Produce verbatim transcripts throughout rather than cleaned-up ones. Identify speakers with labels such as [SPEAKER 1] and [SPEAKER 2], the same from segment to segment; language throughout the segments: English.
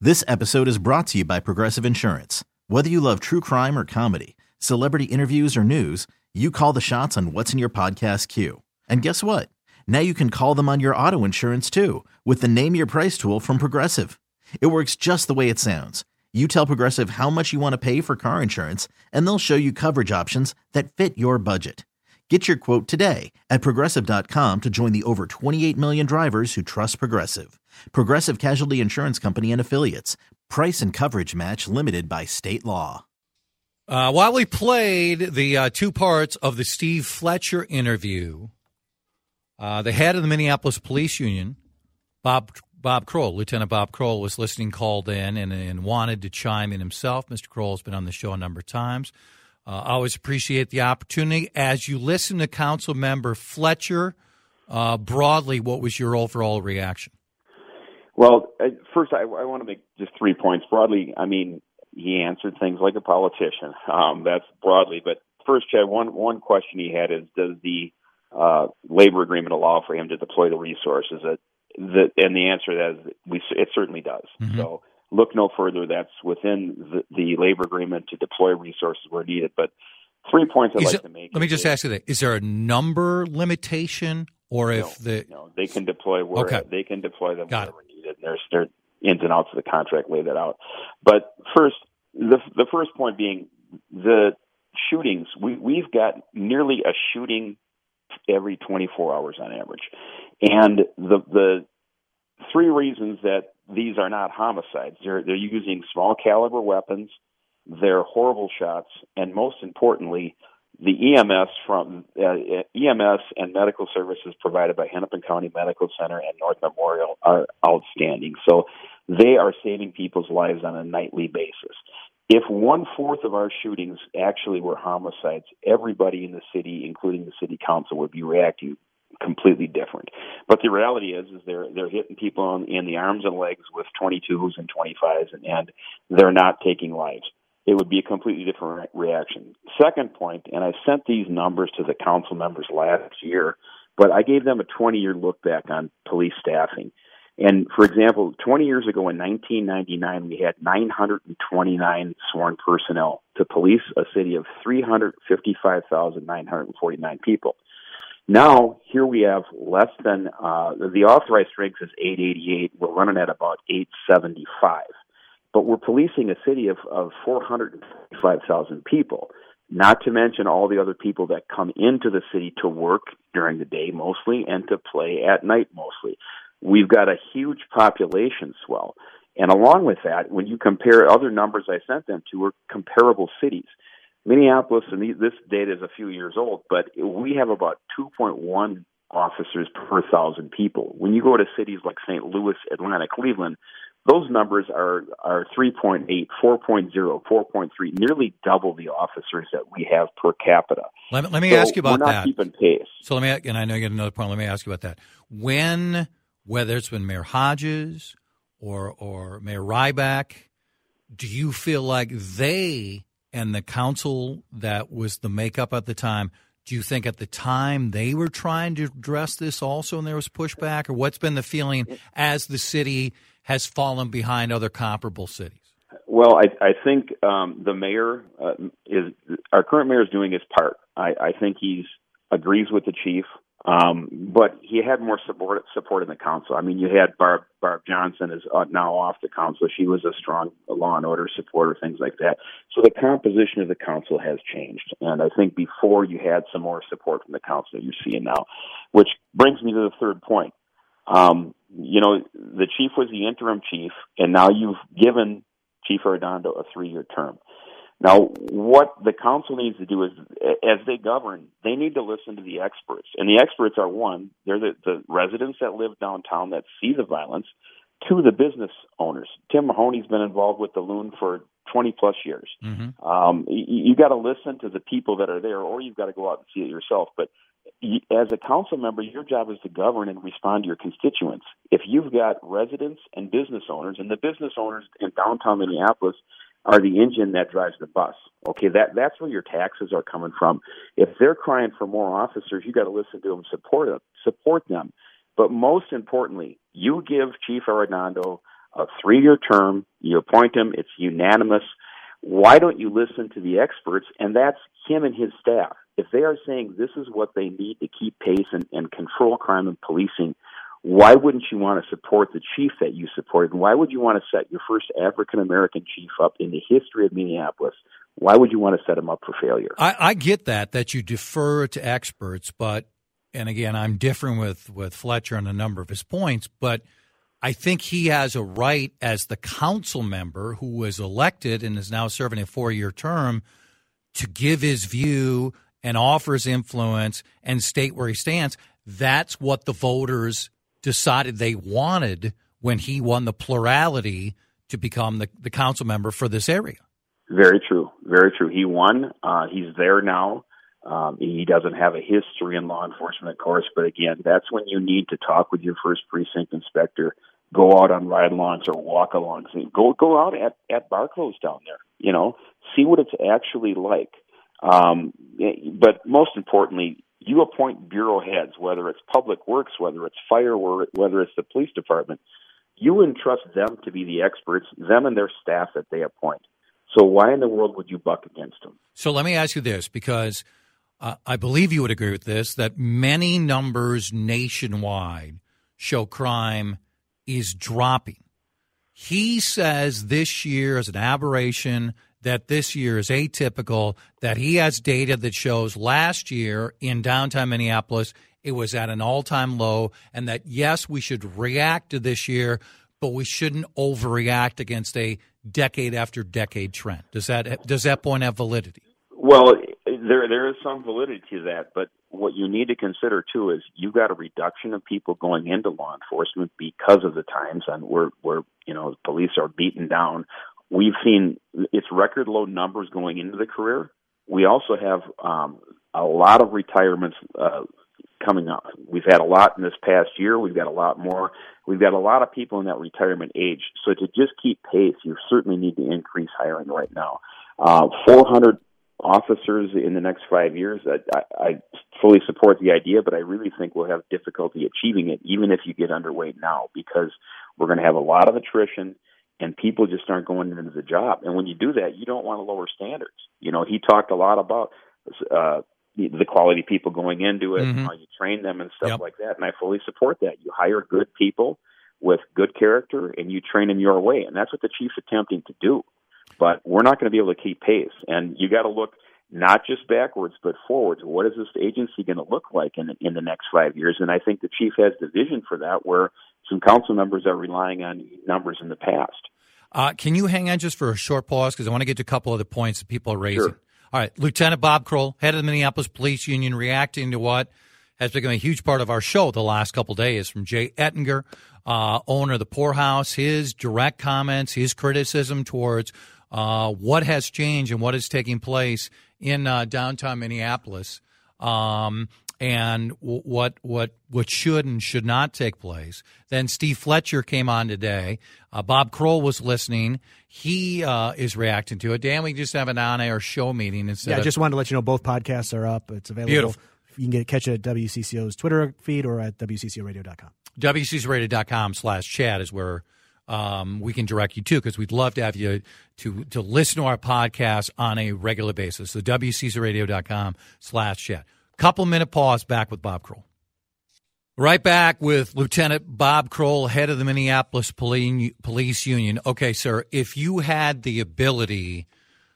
[SPEAKER 1] This episode is brought to you by Progressive Insurance. Whether you love true crime or comedy, celebrity interviews or news, you call the shots on what's in your podcast queue. And guess what? Now you can call them on your auto insurance too with the Name Your Price tool from Progressive. It works just the way it sounds. You tell Progressive how much you want to pay for car insurance, and they'll show you coverage options that fit your budget. Get your quote today at Progressive dot com to join the over twenty-eight million drivers who trust Progressive. Progressive Casualty Insurance Company and Affiliates. Price and coverage match limited by state law.
[SPEAKER 2] Uh, while we played the uh, two parts of the Steve Fletcher interview, uh, the head of the Minneapolis Police Union, Bob Bob Kroll, Lieutenant Bob Kroll, was listening, called in, and, and wanted to chime in himself. Mister Kroll has been on the show a number of times. Uh, I always appreciate the opportunity. As you listen to Council Member Fletcher, uh, broadly, what was your overall reaction?
[SPEAKER 3] Well, first, I, I want to make just three points. Broadly, I mean, he answered things like a politician. Um, that's broadly. But first, Chad, one, one question he had is, does the uh, labor agreement allow for him to deploy the resources? That, that, and the answer is we, it certainly does. Mm-hmm. So look no further. That's within the, the labor agreement to deploy resources where needed. But three points I'd
[SPEAKER 2] is
[SPEAKER 3] like
[SPEAKER 2] it,
[SPEAKER 3] to make.
[SPEAKER 2] Let me just ask you that. Is there a number limitation, or
[SPEAKER 3] no,
[SPEAKER 2] if the...
[SPEAKER 3] No, they can deploy where
[SPEAKER 2] okay.
[SPEAKER 3] they can deploy them
[SPEAKER 2] Got
[SPEAKER 3] wherever it. needed. And there's their ins and outs of the contract lay that out. But first, the the first point being the shootings. We, we've got nearly a shooting every twenty-four hours on average. And the the three reasons that these are not homicides, they're, they're using small caliber weapons, they're horrible shots, and most importantly, the E M S from uh, E M S and medical services provided by Hennepin County Medical Center and North Memorial are outstanding. So they are saving people's lives on a nightly basis. If one-fourth of our shootings actually were homicides, everybody in the city, including the city council, would be reacting completely different. But the reality is, is they're they're hitting people in, in the arms and legs with twenty-twos and twenty-fives, and, and they're not taking lives. It would be a completely different reaction. Second point, and I sent these numbers to the council members last year, but I gave them a twenty-year look back on police staffing. And, for example, twenty years ago in nineteen ninety-nine, we had nine hundred twenty-nine sworn personnel to police a city of three hundred fifty-five thousand nine hundred forty-nine people. Now, here we have less than, uh, the authorized strength is eight eighty-eight. We're running at about eight seventy-five. But we're policing a city of, of four hundred fifty-five thousand people, not to mention all the other people that come into the city to work during the day mostly and to play at night mostly. We've got a huge population swell. And along with that, when you compare other numbers I sent them to, are comparable cities. Minneapolis, and this data is a few years old, but we have about two point one officers per thousand people. When you go to cities like Saint Louis, Atlanta, Cleveland, those numbers are, are three point eight, four point oh, four point three, nearly double the officers that we have per capita.
[SPEAKER 2] Let me, let me
[SPEAKER 3] so
[SPEAKER 2] ask you about
[SPEAKER 3] we're not
[SPEAKER 2] that.
[SPEAKER 3] Keeping pace.
[SPEAKER 2] So let me, and I know you got another point. Let me ask you about that. When, whether it's been Mayor Hodges or or Mayor Ryback, do you feel like they and the council that was the makeup at the time, do you think at the time they were trying to address this also and there was pushback? Or what's been the feeling as the city has fallen behind other comparable cities?
[SPEAKER 3] Well, I, I think um, the mayor uh, is our current mayor is doing his part. I, I think he's agrees with the chief, um, but he had more support support in the council. I mean, you had Barb Barb Johnson is uh, now off the council. She was a strong law and order supporter, things like that. So the composition of the council has changed, and I think before you had some more support from the council that you're seeing now, which brings me to the third point. Um, you know, the chief was the interim chief, and now you've given Chief Arredondo a three-year term. Now, what the council needs to do is, as they govern, they need to listen to the experts. And the experts are, one, they're the, the residents that live downtown that see the violence. Two, the business owners. Tim Mahoney's been involved with the Loon for twenty-plus years. Mm-hmm. Um, you, you got to listen to the people that are there, or you've got to go out and see it yourself. But as a council member, your job is to govern and respond to your constituents. If you've got residents and business owners, and the business owners in downtown Minneapolis are the engine that drives the bus, okay, that that's where your taxes are coming from. If they're crying for more officers, you got to listen to them, support them, support them. But most importantly, you give Chief Arredondo a three-year term. You appoint him. It's unanimous. Why don't you listen to the experts? And that's him and his staff. If they are saying this is what they need to keep pace and, and control crime and policing, why wouldn't you want to support the chief that you supported? And why would you want to set your first African-American chief up in the history of Minneapolis? Why would you want to set him up for failure?
[SPEAKER 2] I, I get that, that you defer to experts, but, and again, I'm different with, with Fletcher on a number of his points, but I think he has a right as the council member who was elected and is now serving a four-year term to give his view and offer his influence and state where he stands. That's what the voters decided they wanted when he won the plurality to become the, the council member for this area.
[SPEAKER 3] Very true. Very true. He won. Uh, he's there now. Um, he doesn't have a history in law enforcement, of course, but again, that's when you need to talk with your first precinct inspector. Go out on ride-alongs or walk-alongs. Go go out at, at bar close down there. You know, see what it's actually like. Um, but most importantly, you appoint bureau heads, whether it's public works, whether it's fire, whether it's the police department. You entrust them to be the experts, them and their staff that they appoint. So why in the world would you buck against them?
[SPEAKER 2] So let me ask you this, because uh, I believe you would agree with this, that many numbers nationwide show crime is dropping. He says this year is an aberration, that this year is atypical, that he has data that shows last year in downtown Minneapolis it was at an all-time low, and that, yes, we should react to this year, but we shouldn't overreact against a decade-after-decade trend. Does that does that point have validity?
[SPEAKER 3] Well, there there is some validity to that, but what you need to consider, too, is you've got a reduction of people going into law enforcement because of the times, and we're, we're you know, police are beaten down. We've seen it's record low numbers going into the career. We also have um, a lot of retirements uh, coming up. We've had a lot in this past year. We've got a lot more. We've got a lot of people in that retirement age. So to just keep pace, you certainly need to increase hiring right now. Uh, four hundred officers in the next five years, I, I, I fully support the idea, but I really think we'll have difficulty achieving it, even if you get underweight now, because we're going to have a lot of attrition and people just aren't going into the job. And when you do that, you don't want to lower standards. You know, he talked a lot about uh, the quality of people going into it, mm-hmm. how you train them and stuff yep. like that. And I fully support that. You hire good people with good character and you train them your way. And that's what the chief's attempting to do. But we're not going to be able to keep pace. And you got to look not just backwards, but forwards. What is this agency going to look like in, in the next five years? And I think the chief has the vision for that, where some council members are relying on numbers in the past.
[SPEAKER 2] Uh, can you hang on just for a short pause? Because I want to get to a couple other points that people are raising.
[SPEAKER 3] Sure.
[SPEAKER 2] All right. Lieutenant Bob Kroll, head of the Minneapolis Police Union, reacting to what has become a huge part of our show the last couple of days from Jay Ettinger, uh, owner of the Poorhouse, his direct comments, his criticism towards uh, what has changed and what is taking place in uh, downtown Minneapolis, um, and w- what what what should and should not take place. Then Steve Fletcher came on today. Uh, Bob Kroll was listening. He uh, is reacting to it. Dan, we just have an on-air show meeting. Instead
[SPEAKER 4] yeah, I
[SPEAKER 2] of,
[SPEAKER 4] just wanted to let you know both podcasts are up. It's available.
[SPEAKER 2] Beautiful.
[SPEAKER 4] You can get catch it at W C C O's Twitter feed or at W C C O radio dot com.
[SPEAKER 2] W C C radio dot com slash chat is where um, we can direct you to, because we'd love to have you to to listen to our podcast on a regular basis. So W C C radio dot com slash chat. Couple minute pause, back with Bob Kroll. Right back with Lieutenant Bob Kroll, head of the Minneapolis Police Union. Okay, sir, if you had the ability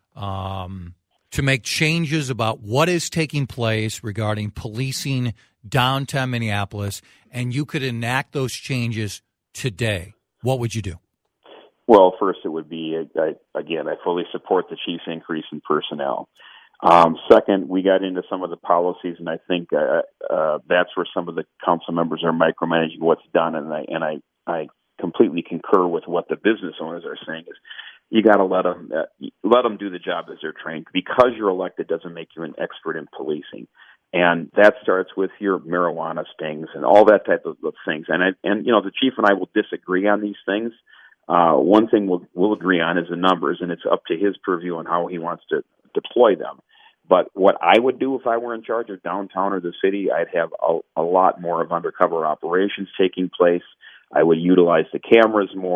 [SPEAKER 2] um, to make changes about what is taking place regarding policing downtown Minneapolis, and you could enact those changes today, what would you do?
[SPEAKER 3] Well, first it would be, I, again, I fully support the chief's increase in personnel. Um, second, we got into some of the policies, and I think uh, uh, that's where some of the council members are micromanaging what's done, and I and I, I completely concur with what the business owners are saying. Is you got to let them uh, let them do the job as they're trained. Because you're elected doesn't make you an expert in policing, and that starts with your marijuana stings and all that type of, of things. And I, and you know, the chief and I will disagree on these things. Uh, one thing we'll, we'll agree on is the numbers, and it's up to his purview on how he wants to deploy them. But what I would do if I were in charge of downtown or the city, I'd have a, a lot more of undercover operations taking place. I would utilize the cameras more.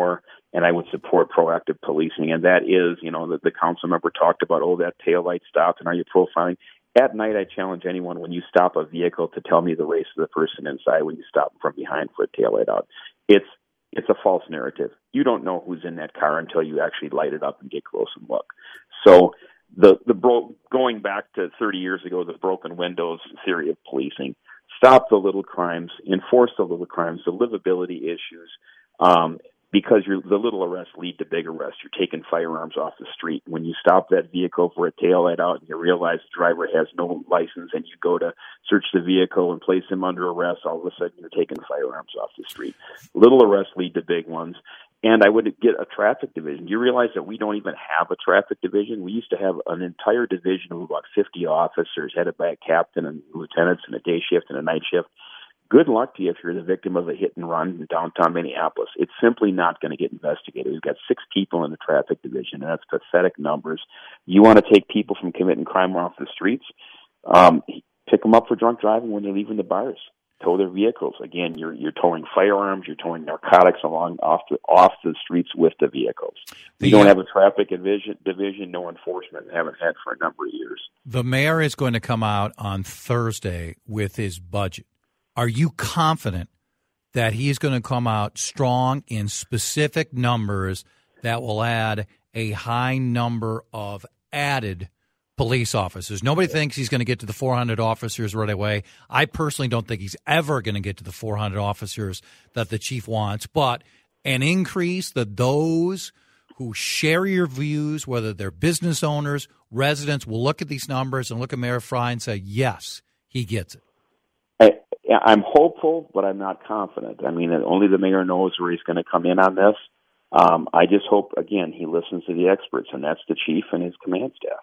[SPEAKER 3] and I would support proactive policing. And that is, you know, the, the council member talked about, oh, that taillight stopped, and are you profiling? At night, I challenge anyone, when you stop a vehicle, to tell me the race of the person inside when you stop from behind for a taillight out. It's it's a false narrative. You don't know who's in that car until you actually light it up and get close and look. So the the bro- going back to thirty years ago, the broken windows theory of policing. Stop the little crimes, enforce the little crimes, the livability issues, um, because you're, the little arrests lead to big arrests. You're taking firearms off the street. When you stop that vehicle for a taillight out and you realize the driver has no license and you go to search the vehicle and place him under arrest, all of a sudden you're taking firearms off the street. Little arrests lead to big ones. And I would get a traffic division. You realize that we don't even have a traffic division? We used to have an entire division of about fifty officers headed by a captain and lieutenants and a day shift and a night shift. Good luck to you if you're the victim of a hit and run in downtown Minneapolis. It's simply not going to get investigated. We've got six people in the traffic division, and that's pathetic numbers. You want to take people from committing crime off the streets, um, pick them up for drunk driving when they're leaving the bars. Tow their vehicles. Again, you're you're towing firearms, you're towing narcotics along off the off the streets with the vehicles. We don't have a traffic division, division, no enforcement, and haven't had for a number of years.
[SPEAKER 2] The mayor is going to come out on Thursday with his budget. Are you confident that he is going to come out strong in specific numbers that will add a high number of added police officers? Nobody thinks he's going to get to the four hundred officers right away. I personally don't think he's ever going to get to the four hundred officers that the chief wants, but an increase that those who share your views, whether they're business owners, residents, will look at these numbers and look at Mayor Frey and say, yes, he gets it.
[SPEAKER 3] I, I'm hopeful, but I'm not confident. I mean, only the mayor knows where he's going to come in on this. Um, I just hope, again, he listens to the experts, and that's the chief and his command staff.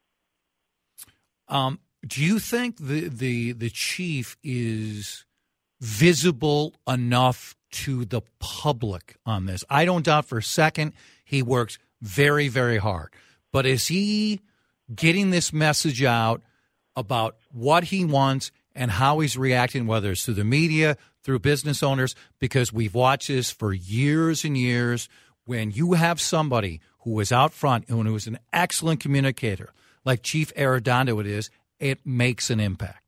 [SPEAKER 2] Um, do you think the, the the chief is visible enough to the public on this? I don't doubt for a second he works very, very hard. But is he getting this message out about what he wants and how he's reacting, whether it's through the media, through business owners? Because we've watched this for years and years. When you have somebody who is out front and who is an excellent communicator, like Chief Arredondo it is, it makes an impact.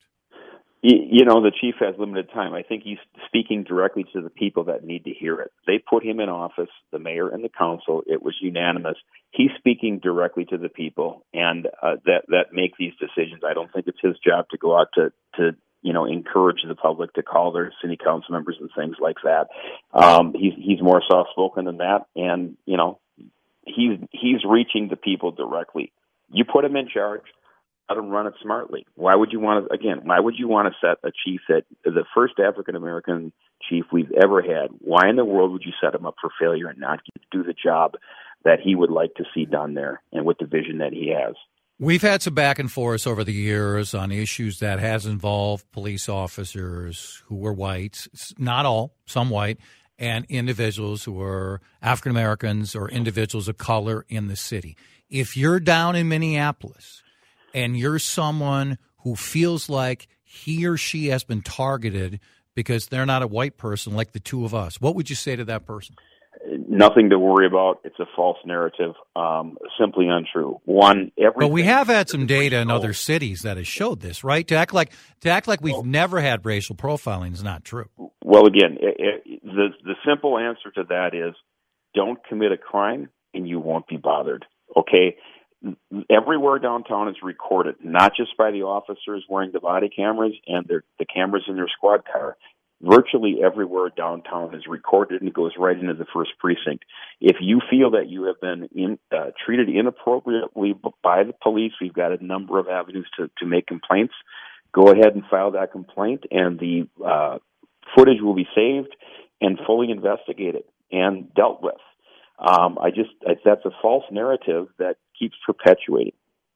[SPEAKER 3] You know, the chief has limited time. I think he's speaking directly to the people that need to hear it. They put him in office, the mayor and the council. It was unanimous. He's speaking directly to the people and uh, that, that make these decisions. I don't think it's his job to go out to, to you know, encourage the public to call their city council members and things like that. Um, he's, he's more soft-spoken than that. And, you know, he's, he's reaching the people directly. You put him in charge, let him run it smartly. Why would you want to, again, why would you want to set a chief that the first African-American chief we've ever had? Why in the world would you set him up for failure and not do the job that he would like to see done there and with the vision that he has?
[SPEAKER 2] We've had some back and forth over the years on issues that has involved police officers who were white, not all, some white, and individuals who were African-Americans or individuals of color in the city. If you're down in Minneapolis and you're someone who feels like he or she has been targeted because they're not a white person like the two of us, what would you say to that person?
[SPEAKER 3] Nothing to worry about. It's a false narrative, um, simply untrue. One, every.
[SPEAKER 2] But we have had some data in other cities that has showed this, right? To act like to act like we've well, never had racial profiling is not true.
[SPEAKER 3] Well, again, it, it, the the simple answer to that is don't commit a crime and you won't be bothered. Okay. Everywhere downtown is recorded, not just by the officers wearing the body cameras and their, the cameras in their squad car. Virtually everywhere downtown is recorded and goes right into the first precinct. If you feel that you have been in, uh, treated inappropriately by the police, we've got a number of avenues to, to make complaints. Go ahead and file that complaint, and the uh, footage will be saved and fully investigated and dealt with. Um, I just I, that's a false narrative that keeps perpetuating.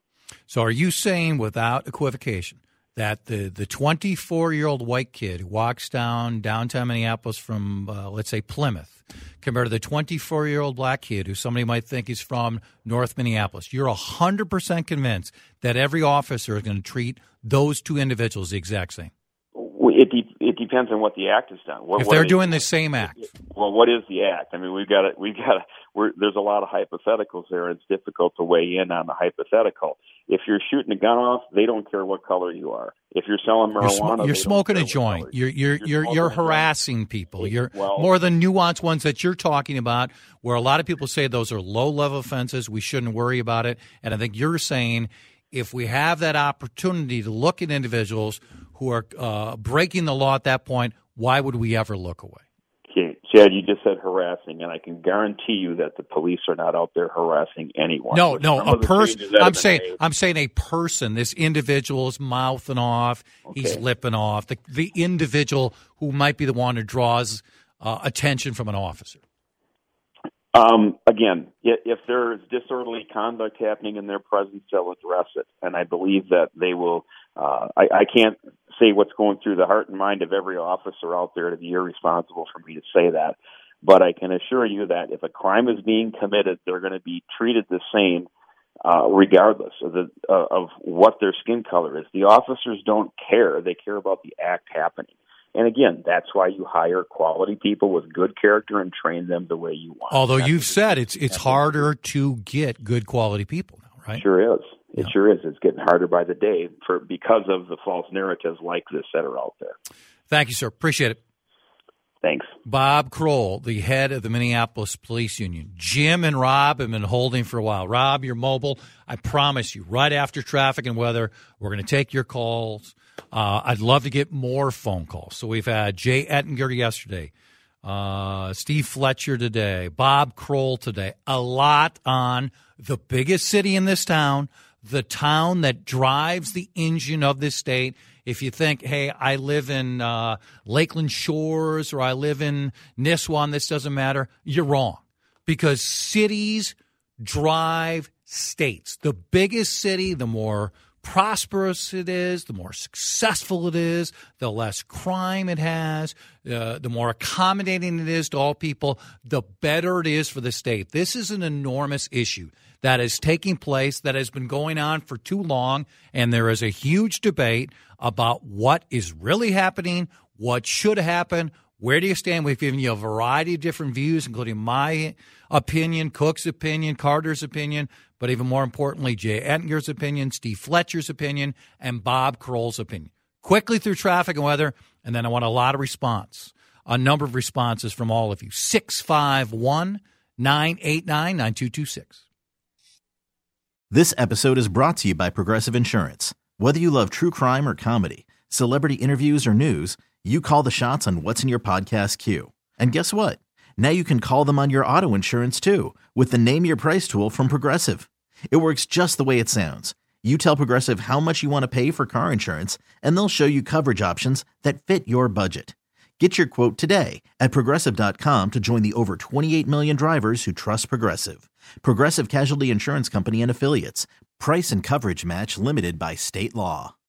[SPEAKER 2] So are you saying without equivocation that the, the twenty-four-year-old white kid who walks down downtown Minneapolis from, uh, let's say, Plymouth, compared to the twenty-four-year-old black kid who somebody might think is from North Minneapolis, you're one hundred percent convinced that every officer is going to treat those two individuals the exact same?
[SPEAKER 3] It, de- it it depends on what the act is done. What,
[SPEAKER 2] if
[SPEAKER 3] what
[SPEAKER 2] they're
[SPEAKER 3] they,
[SPEAKER 2] doing the same act.
[SPEAKER 3] Well, what is the act? I mean, we've got to, we've got to, we're, there's a lot of hypotheticals there. It's difficult to weigh in on the hypothetical. If you're shooting a gun off, they don't care what color you are. If you're selling marijuana,
[SPEAKER 2] you're, sm- you're smoking a joint. You're you're you're you're, you're harassing people. You're
[SPEAKER 3] well,
[SPEAKER 2] more than nuanced ones that you're talking about, where a lot of people say those are low level offenses. We shouldn't worry about it. And I think you're saying if we have that opportunity to look at individuals who are uh, breaking the law at that point, why would we ever look away?
[SPEAKER 3] Okay. Chad, you just said harassing, and I can guarantee you that the police are not out there harassing anyone.
[SPEAKER 2] No, no, a person. I'm saying,
[SPEAKER 3] made.
[SPEAKER 2] I'm saying a person. This individual is mouthing off.
[SPEAKER 3] Okay.
[SPEAKER 2] He's lipping off. The the individual who might be the one who draws uh, attention from an officer.
[SPEAKER 3] Um, again, if there is disorderly conduct happening in their presence, they'll address it, and I believe that they will. Uh, I, I can't say what's going through the heart and mind of every officer out there to be irresponsible for me to say that, but I can assure you that if a crime is being committed, they're going to be treated the same, uh, regardless of the uh, of what their skin color is. The officers don't care; they care about the act happening. And again, that's why you hire quality people with good character and train them the way you want.
[SPEAKER 2] Although
[SPEAKER 3] that's
[SPEAKER 2] you've said it's it's harder to get good quality people now, right?
[SPEAKER 3] Sure is. It
[SPEAKER 2] Yeah.
[SPEAKER 3] sure is. It's getting harder by the day for because of the false narratives like this that are out there.
[SPEAKER 2] Thank you, sir. Appreciate it.
[SPEAKER 3] Thanks.
[SPEAKER 2] Bob Kroll, the head of the Minneapolis Police Union. Jim and Rob have been holding for a while. Rob, you're mobile. I promise you, right after traffic and weather, we're going to take your calls. Uh, I'd love to get more phone calls. So we've had Jay Ettinger yesterday, uh, Steve Fletcher today, Bob Kroll today. A lot on the biggest city in this town, the town that drives the engine of this state. If you think, hey, I live in uh, Lakeland Shores or I live in Nisswa and this doesn't matter, you're wrong. Because cities drive states. The biggest city, the more prosperous it is, the more successful it is, the less crime it has, uh, the more accommodating it is to all people, the better it is for the state. This is an enormous issue that is taking place, that has been going on for too long, and there is a huge debate about what is really happening, what should happen. Where do you stand? We've given you a variety of different views, including my opinion, Cook's opinion, Carter's opinion, but even more importantly, Jay Ettinger's opinion, Steve Fletcher's opinion, and Bob Kroll's opinion. Quickly through traffic and weather, and then I want a lot of response, a number of responses from all of you. six five one, nine eight nine, nine two two six.
[SPEAKER 1] This episode is brought to you by Progressive Insurance. Whether you love true crime or comedy, celebrity interviews or news, you call the shots on what's in your podcast queue. And guess what? Now you can call them on your auto insurance too with the Name Your Price tool from Progressive. It works just the way it sounds. You tell Progressive how much you want to pay for car insurance, and they'll show you coverage options that fit your budget. Get your quote today at Progressive dot com to join the over twenty-eight million drivers who trust Progressive. Progressive Casualty Insurance Company and Affiliates. Price and coverage match limited by state law.